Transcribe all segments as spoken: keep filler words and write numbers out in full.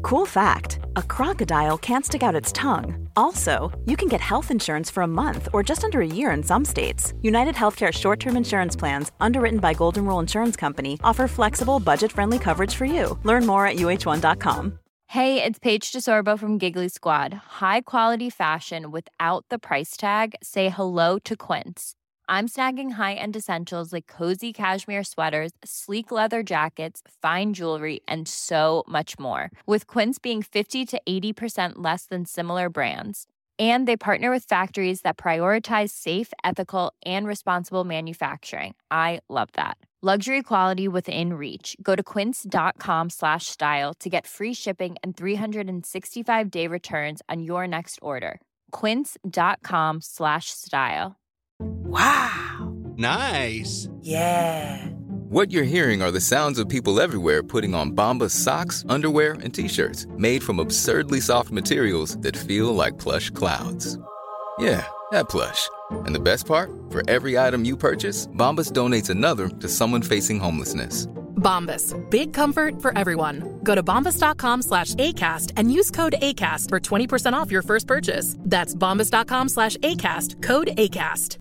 Cool fact, a crocodile can't stick out its tongue. Also, you can get health insurance for a month or just under a year in some states. United Healthcare short-term insurance plans, underwritten by Golden Rule Insurance Company, offer flexible, budget-friendly coverage for you. Learn more at U H one dot com. Hey, it's Paige DeSorbo from Giggly Squad. High quality fashion without the price tag. Say hello to Quince. I'm snagging high-end essentials like cozy cashmere sweaters, sleek leather jackets, fine jewelry, and so much more. With Quince being fifty to eighty percent less than similar brands. And they partner with factories that prioritize safe, ethical, and responsible manufacturing. I love that. Luxury quality within reach. Go to quince.com slash style to get free shipping and three sixty-five day returns on your next order. Quince.com slash style. Wow. Nice. Yeah. What you're hearing are the sounds of people everywhere putting on Bombas socks, underwear, and T-shirts made from absurdly soft materials that feel like plush clouds. Yeah, that plush. And the best part? For every item you purchase, Bombas donates another to someone facing homelessness. Bombas. Big comfort for everyone. Go to bombas.com slash ACAST and use code ACAST for twenty percent off your first purchase. That's bombas.com slash ACAST. Code ACAST.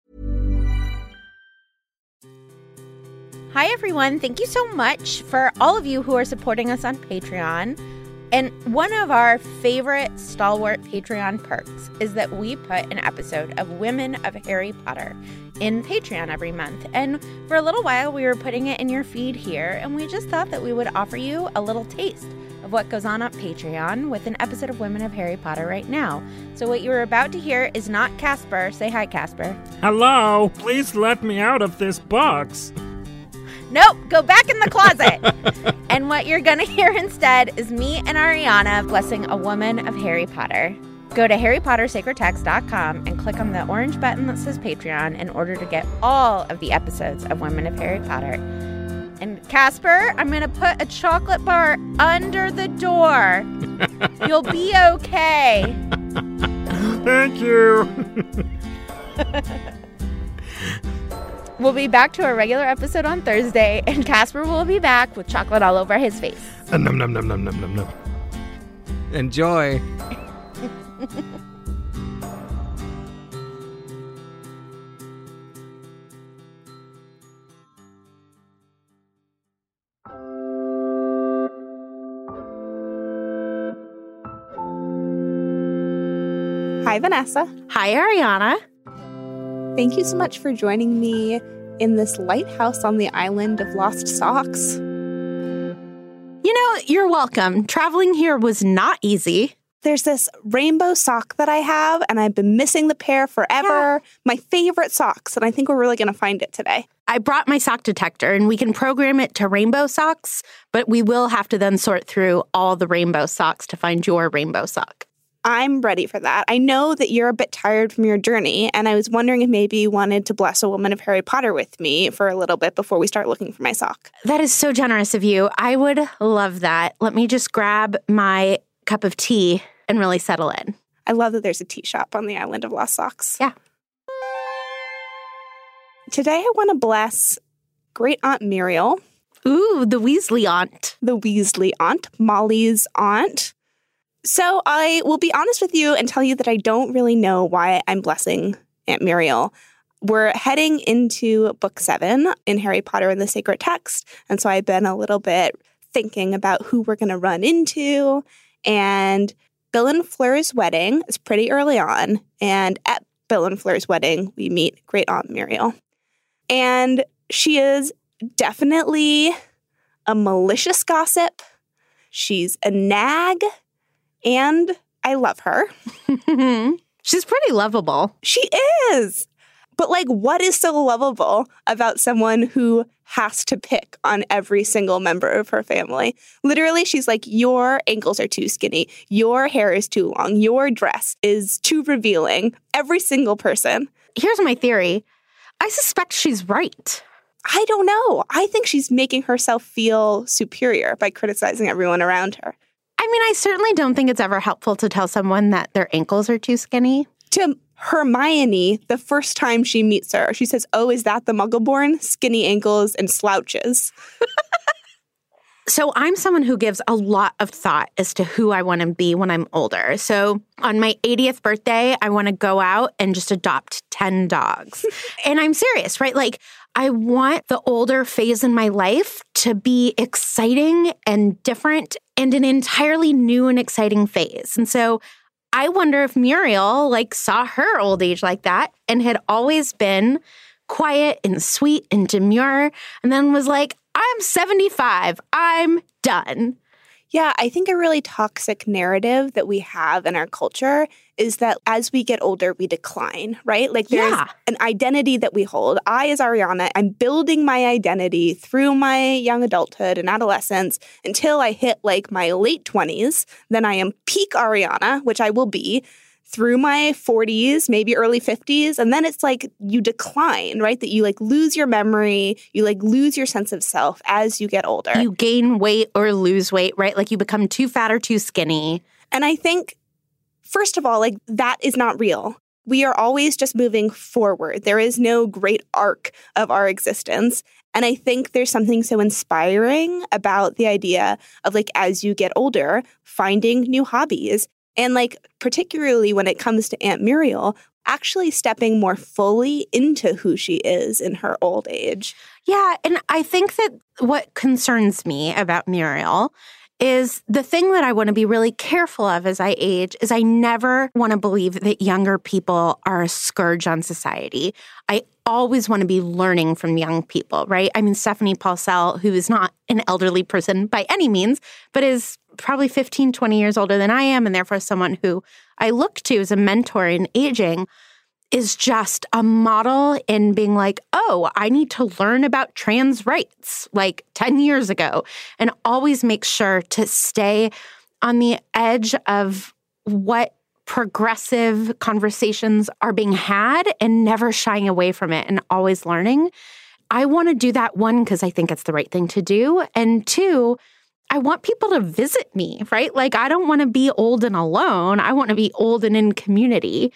Hi, everyone. Thank you so much for all of you who are supporting us on Patreon. And one of our favorite stalwart Patreon perks is that we put an episode of Women of Harry Potter in Patreon every month. And for a little while, we were putting it in your feed here, and we just thought that we would offer you a little taste of what goes on on Patreon with an episode of Women of Harry Potter right now. So what you're about to hear is not Casper. Say hi, Casper. Hello. Please let me out of this box. Nope, go back in the closet. And what you're going to hear instead is me and Ariana blessing a woman of Harry Potter. Go to harry potter sacred text dot com and click on the orange button that says Patreon in order to get all of the episodes of Women of Harry Potter. And Casper, I'm going to put a chocolate bar under the door. You'll be okay. Thank you. We'll be back to our regular episode on Thursday, and Casper will be back with chocolate all over his face. Uh, num, num, num, num, num, num, num. Enjoy. Hi, Vanessa. Hi, Ariana. Thank you so much for joining me in this lighthouse on the island of lost socks. You know, you're welcome. Traveling here was not easy. There's this rainbow sock that I have, and I've been missing the pair forever. Yeah. My favorite socks, and I think we're really going to find it today. I brought my sock detector, and we can program it to rainbow socks, but we will have to then sort through all the rainbow socks to find your rainbow sock. I'm ready for that. I know that you're a bit tired from your journey, and I was wondering if maybe you wanted to bless a woman of Harry Potter with me for a little bit before we start looking for my sock. That is so generous of you. I would love that. Let me just grab my cup of tea and really settle in. I love that there's a tea shop on the island of lost socks. Yeah. Today I want to bless Great Aunt Muriel. Ooh, the Weasley aunt. The Weasley aunt, Molly's aunt. So I will be honest with you and tell you that I don't really know why I'm blessing Aunt Muriel. We're heading into book seven in Harry Potter and the Sacred Text. And so I've been a little bit thinking about who we're going to run into. And Bill and Fleur's wedding is pretty early on. And at Bill and Fleur's wedding, we meet Great Aunt Muriel. And she is definitely a malicious gossip. She's a nag. And I love her. She's pretty lovable. She is. But, like, what is so lovable about someone who has to pick on every single member of her family? Literally, she's like, your ankles are too skinny. Your hair is too long. Your dress is too revealing. Every single person. Here's my theory. I suspect she's right. I don't know. I think she's making herself feel superior by criticizing everyone around her. I mean, I certainly don't think it's ever helpful to tell someone that their ankles are too skinny. To Hermione, the first time she meets her, she says, oh, is that the Muggleborn? Skinny ankles and slouches. So I'm someone who gives a lot of thought as to who I want to be when I'm older. So on my eightieth birthday, I want to go out and just adopt ten dogs. And I'm serious, right? Like, I want the older phase in my life to be exciting and different and an entirely new and exciting phase. And so I wonder if Muriel, like, saw her old age like that and had always been quiet and sweet and demure, and then was like, I'm seventy-five. I'm done. Yeah, I think a really toxic narrative that we have in our culture is that as we get older, we decline, right? Like there's Yeah. an identity that we hold. I, as Ariana, I'm building my identity through my young adulthood and adolescence until I hit like my late twenties. Then I am peak Ariana, which I will be, through my forties, maybe early fifties. And then it's like you decline, right? That you like lose your memory, you like lose your sense of self as you get older. You gain weight or lose weight, right? Like you become too fat or too skinny. And I think, first of all, like that is not real. We are always just moving forward. There is no great arc of our existence. And I think there's something so inspiring about the idea of like, as you get older, finding new hobbies. And like, particularly when it comes to Aunt Muriel, actually stepping more fully into who she is in her old age. Yeah, and I think that what concerns me about Muriel is the thing that I want to be really careful of as I age is I never want to believe that younger people are a scourge on society. I always want to be learning from young people, right? I mean, Stephanie Paulsell, who is not an elderly person by any means, but is probably fifteen, twenty years older than I am, and therefore someone who I look to as a mentor in aging, is just a model in being like, oh, I need to learn about trans rights like ten years ago, and always make sure to stay on the edge of what progressive conversations are being had and never shying away from it and always learning. I want to do that, one, because I think it's the right thing to do, and two, I want people to visit me, right? Like, I don't want to be old and alone. I want to be old and in community.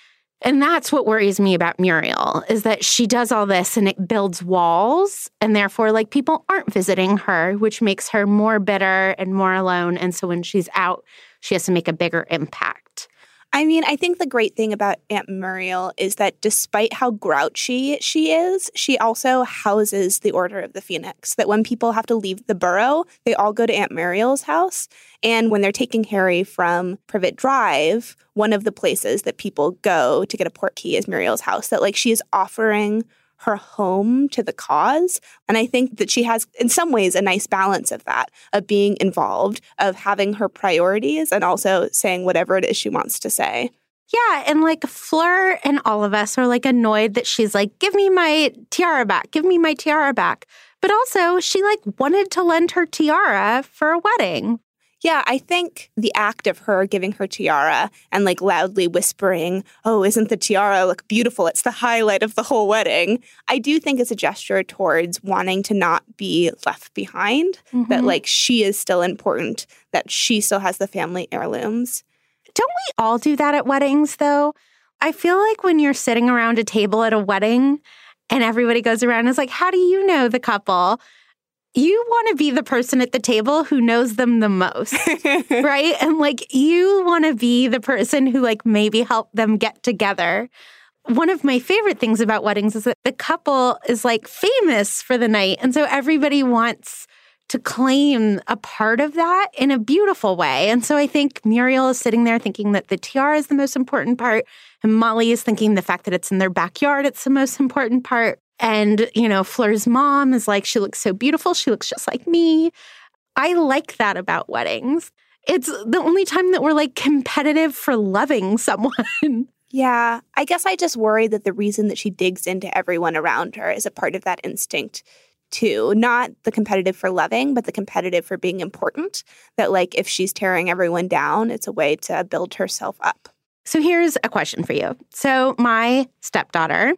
And that's what worries me about Muriel, is that she does all this and it builds walls, and therefore, like, people aren't visiting her, which makes her more bitter and more alone. And so when she's out, she has to make a bigger impact. I mean, I think the great thing about Aunt Muriel is that despite how grouchy she is, she also houses the Order of the Phoenix, that when people have to leave the borough, they all go to Aunt Muriel's house. And when they're taking Harry from Privet Drive, one of the places that people go to get a port key is Muriel's house, that like she is offering her home to the cause. And I think that she has, in some ways, a nice balance of that, of being involved, of having her priorities, and also saying whatever it is she wants to say. Yeah, and like Fleur and all of us are like annoyed that she's like, give me my tiara back, give me my tiara back. But also, she like wanted to lend her tiara for a wedding. Yeah, I think the act of her giving her tiara and like loudly whispering, oh, isn't the tiara look beautiful? It's the highlight of the whole wedding. I do think it's a gesture towards wanting to not be left behind, mm-hmm. that like she is still important, that she still has the family heirlooms. Don't we all do that at weddings, though? I feel like when you're sitting around a table at a wedding and everybody goes around and is like, how do you know the couple? You want to be the person at the table who knows them the most, right? And like you want to be the person who like maybe helped them get together. One of my favorite things about weddings is that the couple is like famous for the night. And so everybody wants to claim a part of that in a beautiful way. And so I think Muriel is sitting there thinking that the tiara is the most important part. And Molly is thinking the fact that it's in their backyard, it's the most important part. And, you know, Fleur's mom is like, she looks so beautiful. She looks just like me. I like that about weddings. It's the only time that we're like competitive for loving someone. Yeah, I guess I just worry that the reason that she digs into everyone around her is a part of that instinct too. Not the competitive for loving, but the competitive for being important. That like if she's tearing everyone down, it's a way to build herself up. So here's a question for you. So my stepdaughter,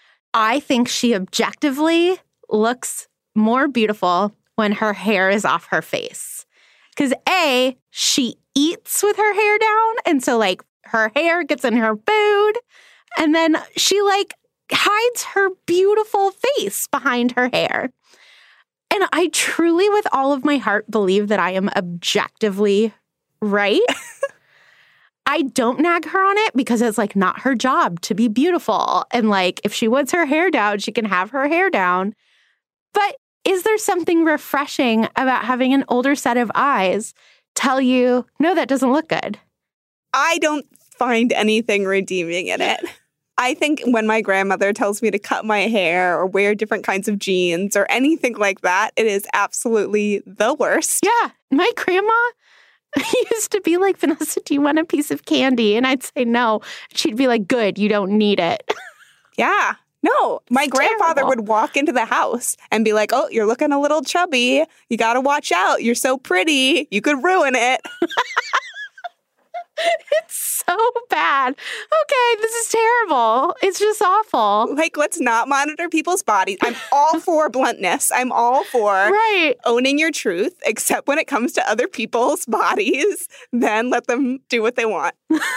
I think she objectively looks more beautiful when her hair is off her face. Because A, she eats with her hair down. And so like her hair gets in her food. And then she like hides her beautiful face behind her hair. And I truly, with all of my heart, believe that I am objectively right. I don't nag her on it because it's like not her job to be beautiful. And like, if she wants her hair down, she can have her hair down. But is there something refreshing about having an older set of eyes tell you, no, that doesn't look good? I don't find anything redeeming in it. I think when my grandmother tells me to cut my hair or wear different kinds of jeans or anything like that, it is absolutely the worst. Yeah. My grandma used to be like, Vanessa, do you want a piece of candy? And I'd say no. She'd be like, good, you don't need it. Yeah. No, my It's grandfather terrible. would walk into the house and be like, oh, you're looking a little chubby. You got to watch out. You're so pretty. You could ruin it. It's so bad. Okay, this is terrible. It's just awful. Like, let's not monitor people's bodies. I'm all for bluntness. I'm all for Right. owning your truth, except when it comes to other people's bodies. Then let them do what they want.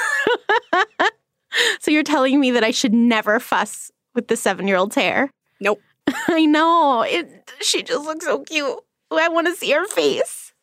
So you're telling me that I should never fuss with the seven-year-old's hair? Nope. I know. It, she just looks so cute. I want to see her face.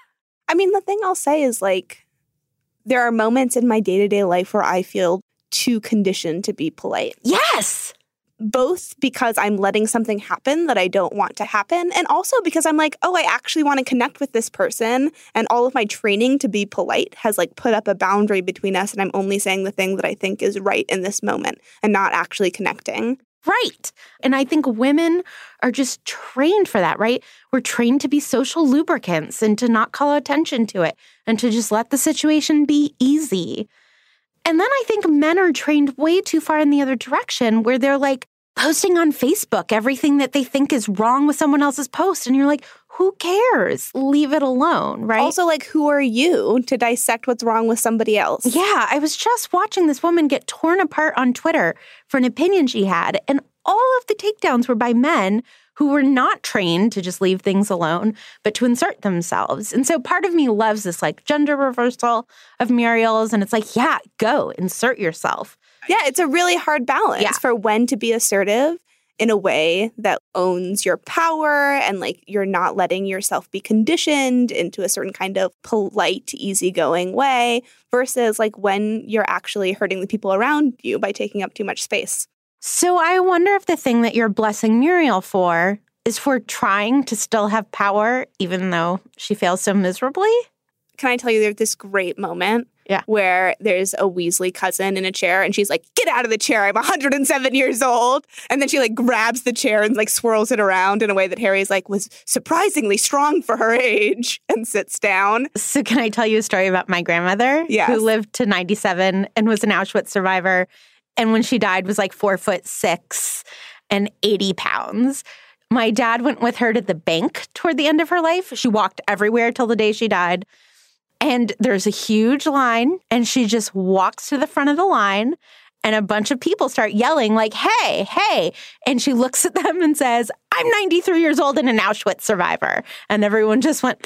I mean, the thing I'll say is, like, there are moments in my day-to-day life where I feel too conditioned to be polite. Yes. Both because I'm letting something happen that I don't want to happen, and also because I'm like, oh, I actually want to connect with this person, and all of my training to be polite has, like, put up a boundary between us, and I'm only saying the thing that I think is right in this moment and not actually connecting. Right. And I think women are just trained for that, right? We're trained to be social lubricants and to not call attention to it and to just let the situation be easy. And then I think men are trained way too far in the other direction where they're like posting on Facebook everything that they think is wrong with someone else's post. And you're like, who cares? Leave it alone, right? Also, like, who are you to dissect what's wrong with somebody else? Yeah, I was just watching this woman get torn apart on Twitter for an opinion she had, and all of the takedowns were by men who were not trained to just leave things alone, but to insert themselves. And so part of me loves this, like, gender reversal of Muriel's, and it's like, yeah, go, insert yourself. Yeah, it's a really hard balance Yeah. for when to be assertive in a way that owns your power and, like, you're not letting yourself be conditioned into a certain kind of polite, easygoing way versus, like, when you're actually hurting the people around you by taking up too much space. So I wonder if the thing that you're blessing Muriel for is for trying to still have power, even though she fails so miserably. Can I tell you there's this great moment Yeah. where there's a Weasley cousin in a chair and she's like, get out of the chair. I'm one hundred seven years old. And then she, like, grabs the chair and, like, swirls it around in a way that Harry's like was surprisingly strong for her age and sits down. So can I tell you a story about my grandmother? Yes. Who lived to ninety-seven and was an Auschwitz survivor. And when she died was like four foot six and eighty pounds. My dad went with her to the bank toward the end of her life. She walked everywhere till the day she died. And there's a huge line, and she just walks to the front of the line, and a bunch of people start yelling like, hey, hey. And she looks at them and says, I'm ninety-three years old and an Auschwitz survivor. And everyone just went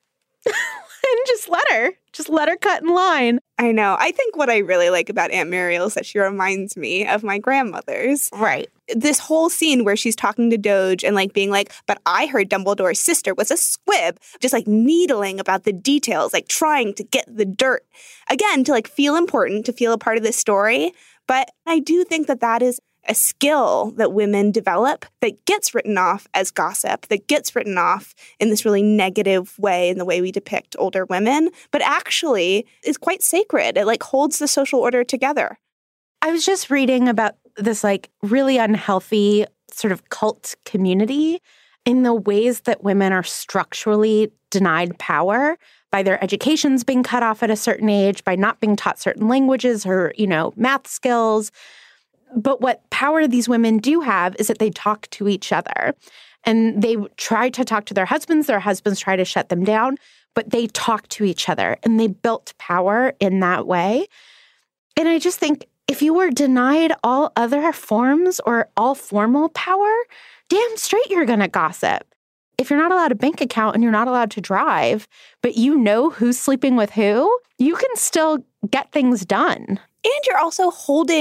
and just let her, just let her cut in line. I know. I think what I really like about Aunt Muriel is that she reminds me of my grandmother's. Right. This whole scene where she's talking to Doge and, like, being like, but I heard Dumbledore's sister was a squib, just, like, needling about the details, like, trying to get the dirt. Again, to, like, feel important, to feel a part of this story. But I do think that that is a skill that women develop that gets written off as gossip, that gets written off in this really negative way in the way we depict older women, but actually is quite sacred. It, like, holds the social order together. I was just reading about this, like, really unhealthy sort of cult community in the ways that women are structurally denied power by their educations being cut off at a certain age, by not being taught certain languages or, you know, math skills. But what power these women do have is that they talk to each other. And they try to talk to their husbands. Their husbands try to shut them down. But they talk to each other. And they built power in that way. And I just think if you were denied all other forms or all formal power, damn straight you're going to gossip. If you're not allowed a bank account and you're not allowed to drive, but you know who's sleeping with who, you can still get things done. And you're also holding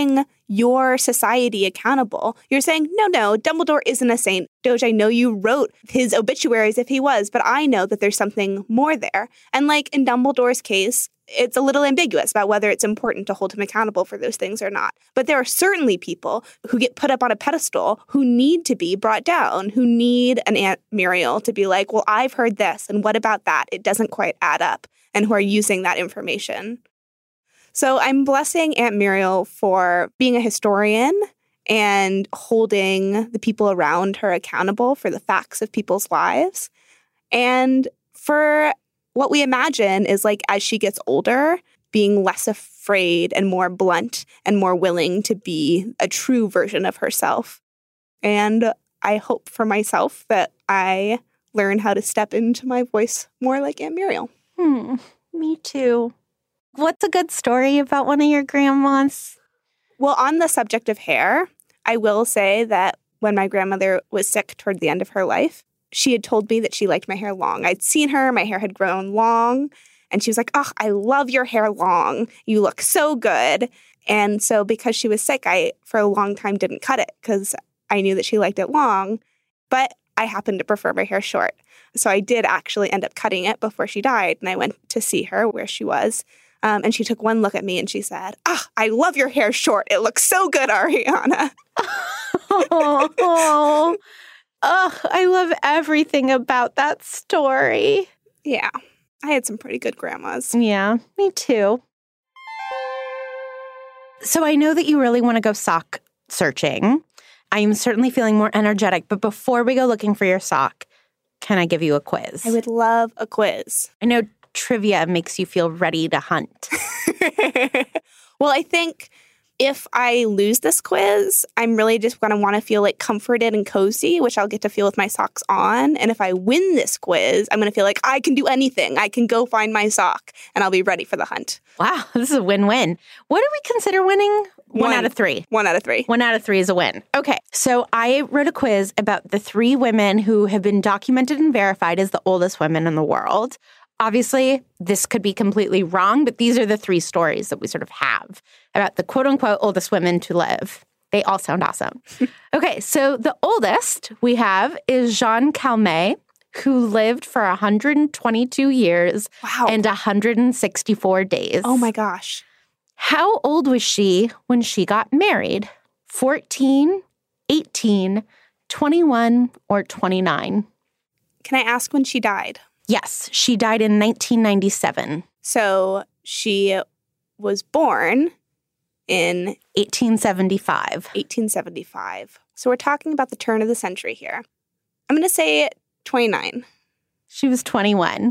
your society accountable. You're saying, no, no, Dumbledore isn't a saint. Doge, I know you wrote his obituaries if he was, but I know that there's something more there. And like in Dumbledore's case, it's a little ambiguous about whether it's important to hold him accountable for those things or not. But there are certainly people who get put up on a pedestal who need to be brought down, who need an Aunt Muriel to be like, well, I've heard this, and what about that? It doesn't quite add up, and who are using that information. So I'm blessing Aunt Muriel for being a historian and holding the people around her accountable for the facts of people's lives. And for what we imagine is like as she gets older, being less afraid and more blunt and more willing to be a true version of herself. And I hope for myself that I learn how to step into my voice more like Aunt Muriel. Hmm, me too. What's a good story about one of your grandmas? Well, on the subject of hair, I will say that when my grandmother was sick toward the end of her life, she had told me that she liked my hair long. I'd seen her, my hair had grown long, and she was like, oh, I love your hair long. You look so good. And so because she was sick, I, for a long time, didn't cut it because I knew that she liked it long, but I happened to prefer my hair short. So I did actually end up cutting it before she died, and I went to see her where she was. Um, and she took one look at me and she said, ah, oh, I love your hair short. It looks so good, Ariana. oh, oh, oh, I love everything about that story. Yeah, I had some pretty good grandmas. Yeah, me too. So I know that you really want to go sock searching. I am certainly feeling more energetic. But before we go looking for your sock, can I give you a quiz? I would love a quiz. I know trivia makes you feel ready to hunt. Well, I think if I lose this quiz, I'm really just going to want to feel like comforted and cozy, which I'll get to feel with my socks on. And if I win this quiz, I'm going to feel like I can do anything. I can go find my sock and I'll be ready for the hunt. Wow, this is a win-win. What do we consider winning? One, One out of three. One out of three. One out of three is a win. Okay, so I wrote a quiz about the three women who have been documented and verified as the oldest women in the world. Obviously, this could be completely wrong, but these are the three stories that we sort of have about the quote-unquote oldest women to live. They all sound awesome. Okay, so the oldest we have is Jeanne Calment, who lived for one hundred twenty-two years wow. and one hundred sixty-four days. Oh my gosh. How old was she when she got married? fourteen, eighteen, twenty-one, or twenty-nine? Can I ask when she died? Yes, she died in nineteen ninety-seven. So she was born in eighteen seventy-five. eighteen seventy-five. So we're talking about the turn of the century here. I'm going to say twenty-nine. She was twenty-one.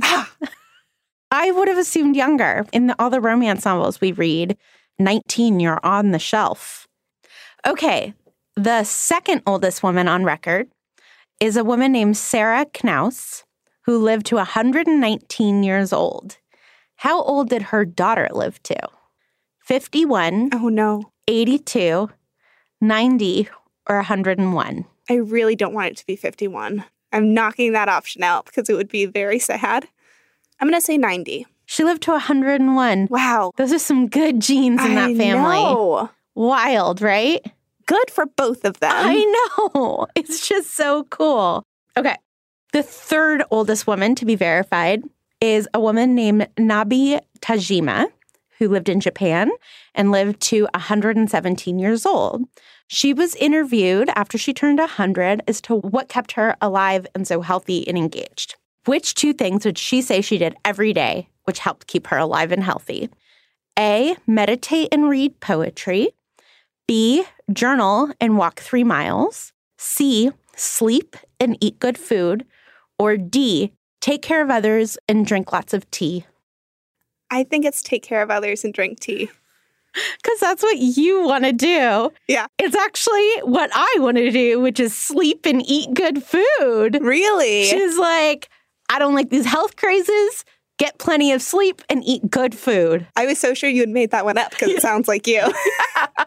I would have assumed younger. In the, all the romance novels we read, nineteen, you're on the shelf. Okay, the second oldest woman on record is a woman named Sarah Knaus, who lived to one hundred nineteen years old. How old did her daughter live to? fifty-one. Oh, no. eighty-two, ninety, or one hundred one? I really don't want it to be fifty-one. I'm knocking that option out because it would be very sad. I'm going to say ninety. She lived to one hundred one. Wow. Those are some good genes in that I family. Know. Wild, right? Good for both of them. I know. It's just so cool. Okay. The third oldest woman to be verified is a woman named Nabi Tajima, who lived in Japan and lived to one hundred seventeen years old. She was interviewed after she turned one hundred as to what kept her alive and so healthy and engaged. Which two things would she say she did every day which helped keep her alive and healthy? A, meditate and read poetry. B, journal and walk three miles. C, sleep and eat good food. Or D, take care of others and drink lots of tea. I think it's take care of others and drink tea. Because that's what you want to do. Yeah. It's actually what I want to do, which is sleep and eat good food. Really? She's like, I don't like these health crazes. Get plenty of sleep and eat good food. I was so sure you had made that one up because it sounds like you. Yeah.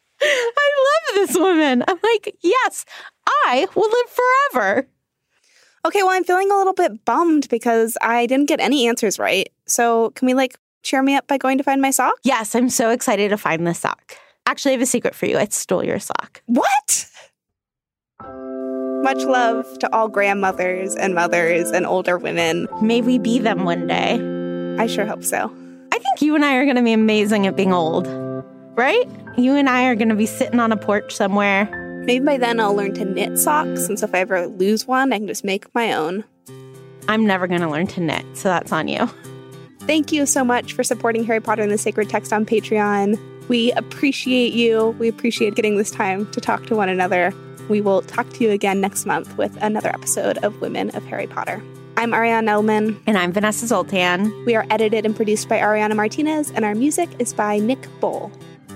I love this woman. I'm like, yes, I will live forever. Okay, well, I'm feeling a little bit bummed because I didn't get any answers right. So can we, like, cheer me up by going to find my sock? Yes, I'm so excited to find this sock. Actually, I have a secret for you. I stole your sock. What? Much love to all grandmothers and mothers and older women. May we be them one day. I sure hope so. I think you and I are going to be amazing at being old, right? You and I are going to be sitting on a porch somewhere. Maybe by then I'll learn to knit socks, and so if I ever lose one, I can just make my own. I'm never going to learn to knit, so that's on you. Thank you so much for supporting Harry Potter and the Sacred Text on Patreon. We appreciate you. We appreciate getting this time to talk to one another. We will talk to you again next month with another episode of Women of Harry Potter. I'm Ariane Elman. And I'm Vanessa Zoltan. We are edited and produced by Ariana Martinez, and our music is by Nick Bull.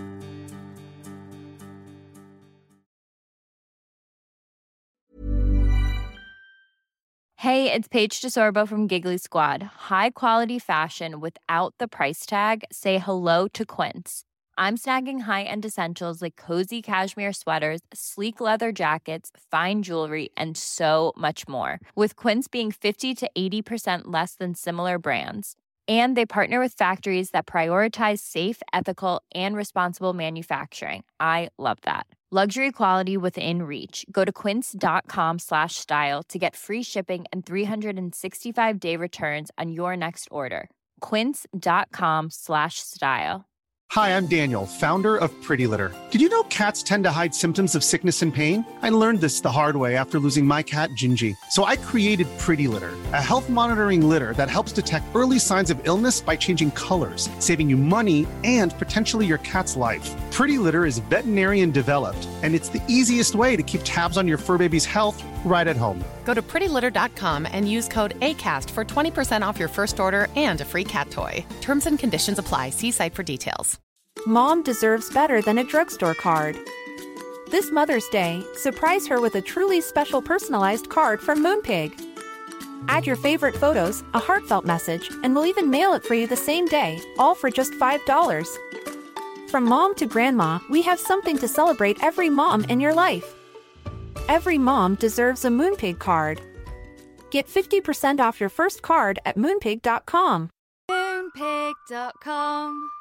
Hey, it's Paige DeSorbo from Giggly Squad. High quality fashion without the price tag. Say hello to Quince. I'm snagging high-end essentials like cozy cashmere sweaters, sleek leather jackets, fine jewelry, and so much more. With Quince being fifty to eighty percent less than similar brands. And they partner with factories that prioritize safe, ethical, and responsible manufacturing. I love that. Luxury quality within reach. Go to quince.com slash style to get free shipping and three sixty-five day returns on your next order. Quince.com slash style. Hi, I'm Daniel, founder of Pretty Litter. Did you know cats tend to hide symptoms of sickness and pain? I learned this the hard way after losing my cat, Gingy. So I created Pretty Litter, a health monitoring litter that helps detect early signs of illness by changing colors, saving you money and potentially your cat's life. Pretty Litter is veterinarian developed, and it's the easiest way to keep tabs on your fur baby's health right at home. Go to pretty litter dot com and use code ACAST for twenty percent off your first order and a free cat toy. Terms and conditions apply. See site for details. Mom deserves better than a drugstore card. This Mother's Day, surprise her with a truly special personalized card from Moonpig. Add your favorite photos, a heartfelt message, and we'll even mail it for you the same day, all for just five dollars. From mom to grandma, we have something to celebrate every mom in your life. Every mom deserves a Moonpig card. Get fifty percent off your first card at moonpig dot com. moonpig dot com